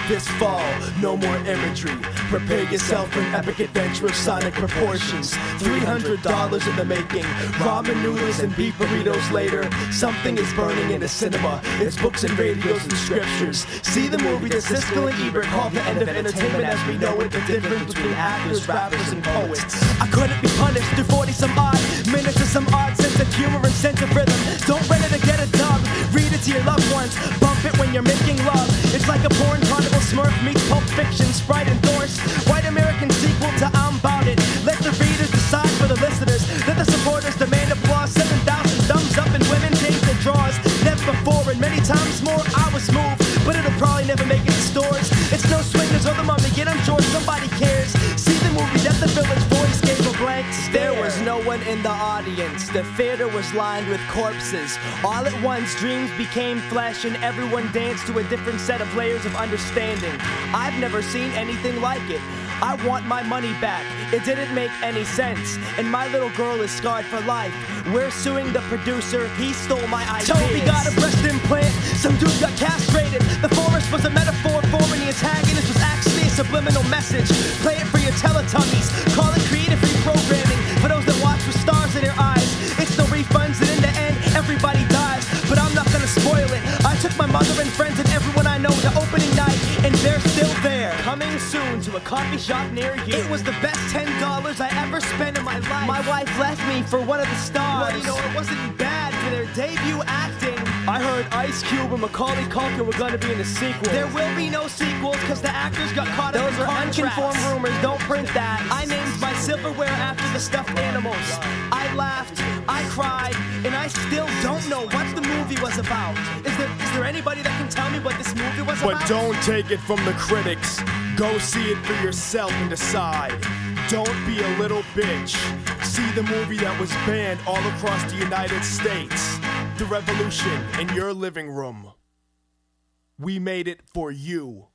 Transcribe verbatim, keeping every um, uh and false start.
this fall, no more imagery. Prepare yourself for an epic adventure of sonic proportions. three hundred dollars in the making, ramen noodles and beef burritos later. Something is burning in the cinema. It's books and radios and scriptures. See the movie that Siskel and Ebert called the end of entertainment as we know it. The difference between actors, rappers, and poets. I couldn't be punished through forty some odd minutes of some odd sense of humor and sense of rhythm. Don't ready to get a dub. Read it to your loved ones. Bump it when you're making love. It's like a porn carnival Smurf meets Pulp Fiction. Sprite endorsed. White American sequel to I'm Bout It. Let the readers decide for the listeners. Let the supporters demand applause. seven thousand thumbs up and women change their draws. Never before and many times more I was moved. But it'll probably never make it to stores. It's no Swingers or the Mummy, yet I'm sure somebody cares. See the movie that the village voice gave a blank stare. There was no one in the audience. The theater was lined with corpses. All at once dreams became flesh and everyone danced to a different set of layers of understanding. I've never seen anything like it. I want my money back. It didn't make any sense. And my little girl is scarred for life. We're suing the producer. He stole my ideas. Toby got a breast implant. Some dude got castrated. The forest was a metaphor for and the antagonist was actually a subliminal message. Play it for your Teletubbies. Call it creative reprogramming. For those that watch with stars in their eyes. It's no refunds and in the end everybody dies. But I'm not gonna spoil it. I took my mother and friends and everyone I know to opening night. And they're still there. Coming soon to a coffee shop near you. It was the best ten dollars I ever spent in my life. My wife left me for one of the stars. Well, you know, it wasn't bad for their debut acting. I heard Ice Cube and Macaulay Culkin were gonna be in the sequel. There will be no sequels because the actors got caught up in contracts. Those are unconformed rumors, don't print that. I named my silverware after the stuffed animals. I laughed, I cried, and I still don't know what the movie was about. Is there, is there anybody that can tell me what this movie was but about? But don't take it from the critics. Go see it for yourself and decide. Don't be a little bitch. See the movie that was banned all across the United States. The Revolution in your living room. We made it for you.